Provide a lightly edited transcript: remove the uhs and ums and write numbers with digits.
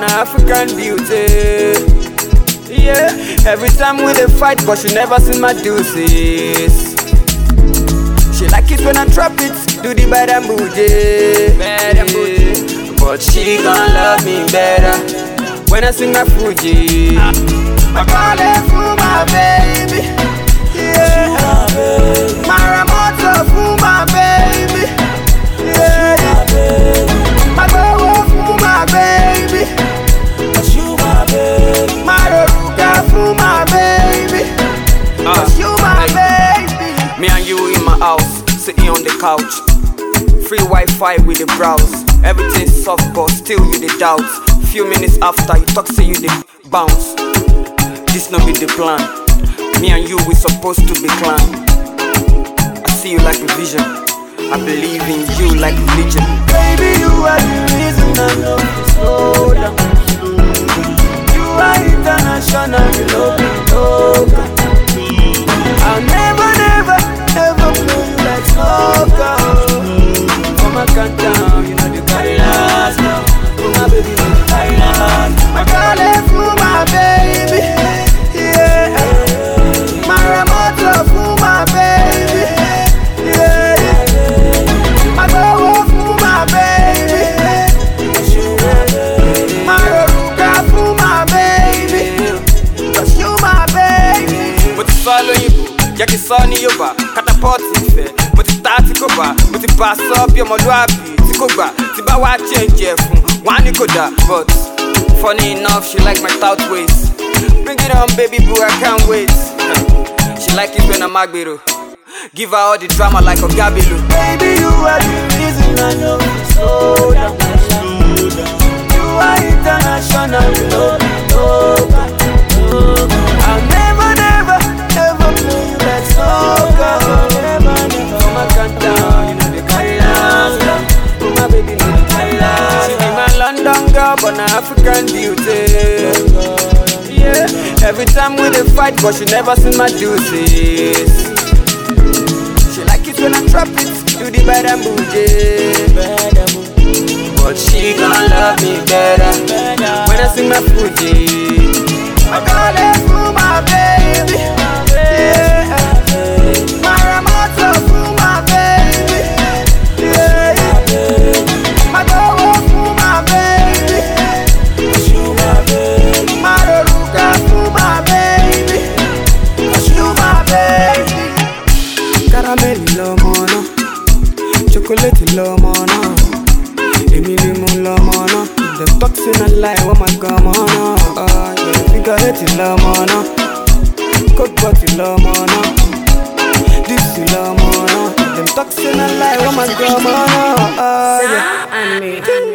an African beauty. Yeah, every time we dey fight, but she never seen my deuces. She like it when I drop it, do the bad and bougie. But she gon' love me better when I sing my Fuji. I call it for my baby. Yeah, my remote for my baby. Yeah, my go for my baby. My Ruka for my baby. You my baby. Me and you in my house, sitting on the couch. Free Wi-Fi with the browse. Everything soft but still you the doubt. Few minutes after you talk say you the bounce. This no be the plan. Me and you we supposed to be clan. I see you like a vision. I believe in you like religion. Baby, you are the reason I love you slow down. You are international, you love me local. I'll never, never, ever play you like soccer. From a countdown, you know the carry last now. My baby, you know the carry last. I call it for my baby. Yeah, my remote for my baby. Yeah, my go for my baby. My Ruka for my baby. Cause you my baby. But it's all on you. Jẹ́ kí sọ ní Yorùbá, catapult ìfẹ́. Mo ti ta tí kò bá, mo ti bá sọ bí ọmọlúwàbí tí kò gbà. Tí bá wá change ẹ̀ fún, wọ́n á ní kò dà. But funny enough, she like my stout waist. Bring it on baby boo, I can't wait. She like it when I'm agbero. Give her all the drama like a Gabilo. Baby, you are the reason I know you slow down. You are international, you know me local. I'll never, never, ever play you like soccer. Never, never. From a countdown, you know the carry last. My baby know the carry last. She be my London girl, but an African beauty. Yeah, every time we dey fight, but she never seen my deuces. She like it when I drop it, do the bad and bougie. But she gon' love me better when I sing my Fuji. I call it for my baby. Yeah, my remote for my baby. Yeah, my go for my baby. My Ruka for my baby. You my baby. Caramel lo mono, chocolate lo mono. Emily moon lo mono. The toxin I lie, oh my god mono. Yeah, figure lo mono. Coke bottle lo mono. This lo mono. The toxin I lie, oh my god mono. Yeah,